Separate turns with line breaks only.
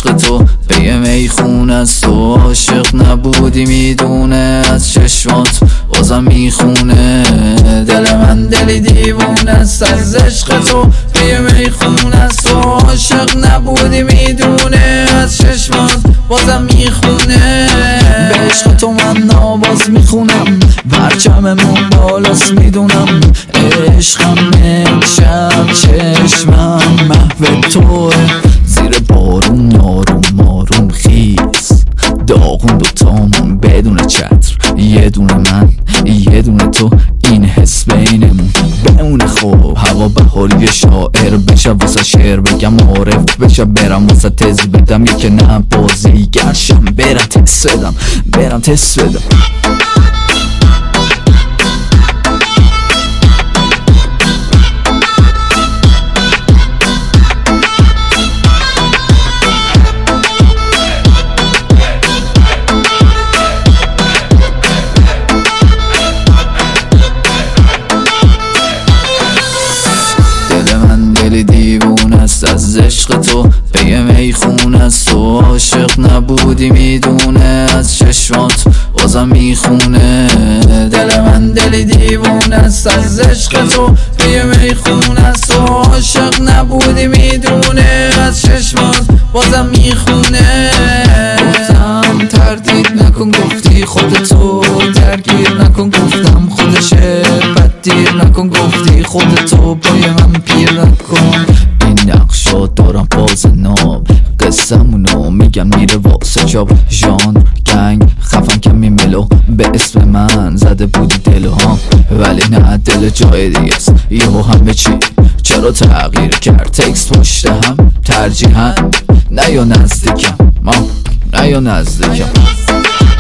عشق تو پی میخونه است، تو عاشق نبودی میدونه از چشمات بازم میخونه. دل من دلی دیوونه است از عشق تو پی میخونه است، تو عاشق نبودی میدونه از چشمات بازم میخونه. به عشق تو من نواز میخونم، پرچممون بالاست میدونم، عشقم امشب چشمم محو توه. زیر بارون آروم آروم خیز داغون دوتامون بدون چتر، یه دونه من یه دونه تو، این حس بینمون بمونه. خوب هوا بهاری شاعر بشه واسه شعر بگم، عارف بشه برم واسه تز بدم، یکی نه بازی گرشم برم تست بدم، برم تست بدم. دیوونه است از عشق تو پی میخونه است، تو عاشق نبودی میدونه از چشمات بازم میخونه. دل من دلی دیوونه است از عشق تو پی میخونه است، تو عاشق نبودی میدونه از چشمات بازم میخونه. گفتم تردید نکن گفتی خودتو، درگیر نکن گفتم خودشه، بد دیر نکن گفتی خودتو، پای من پیر نکن. این نقشا دارم باز ناب، قصمونو میگم میره واسه جاب، ژانر گنگ خفن کمی ملو، به اسم من زده بودی دلو ها، ولی نه دل جای دیگه است. یهو همه چی چرا تغییر کرد، تکست پشت هم ترجیحاً نه یا نزدیکم، نه یا نزدیکم.